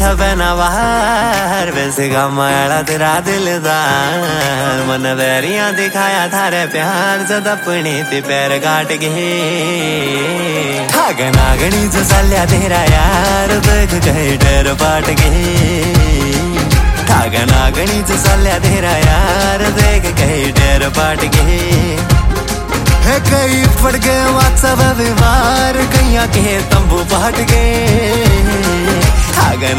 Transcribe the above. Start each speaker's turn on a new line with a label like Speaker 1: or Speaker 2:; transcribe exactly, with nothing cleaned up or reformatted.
Speaker 1: बहना बाहर वैसे गामाड़ा तेरा दिलदार मन वैरियां दिखाया थारे प्यार जद अपनी ते पैर काट गए ठाग नागणी जो चलिया तेरा यार देख कहीं डर पाट गए ठाग नागणी जो चलिया तेरा यार देख कहीं डर पाट गए है कई पड़ गए व्हाट्सएप बीमार कहीं के तंबू पाट गए ठाग